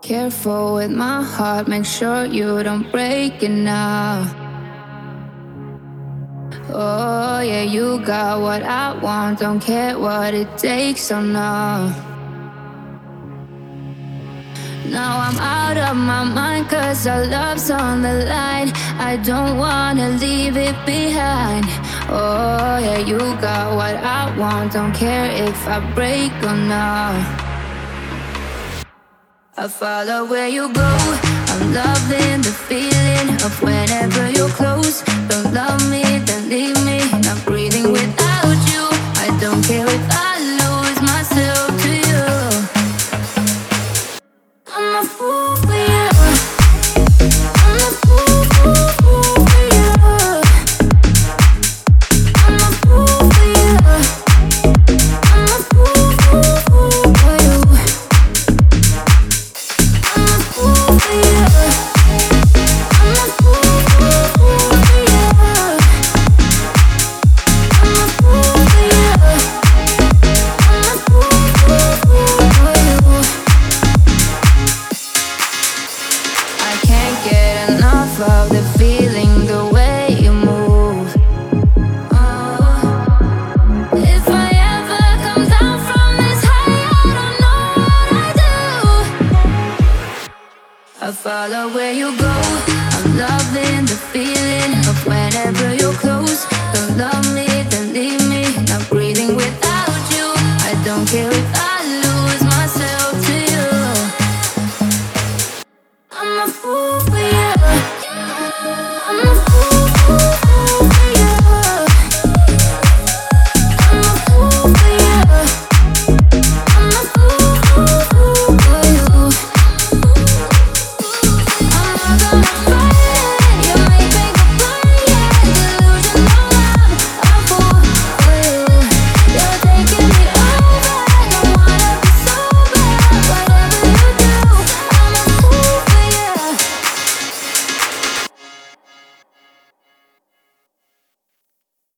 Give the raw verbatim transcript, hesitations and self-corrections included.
Careful with my heart, make sure you don't break it now. Oh yeah, you got what I want, don't care what it takes, oh no. Now I'm out of my mind cause our love's on the line. I don't wanna leave it behind. Oh yeah, you got what I want, don't care if I break or not. I follow where you go, I'm loving the feeling of whenever you're close. Don't love me, then leave me, not breathing without you. I don't care if I lose myself to you. I'm a fool for you. I'm a fool, fool, fool for you. I'm a fool for you. I'm a fool, fool, fool for you. I'm a fool for you. I'm a fool, fool, fool for you. I'm a fool for you. I'm a fool, fool, fool for you. I can't get enough of the feeling, the way you move. Oh, if I ever come down from this high, I don't know what I do. I follow where you go, I'm loving the feeling of whenever you're close. Don't love me, then leave me, not breathing without you. I don't care if I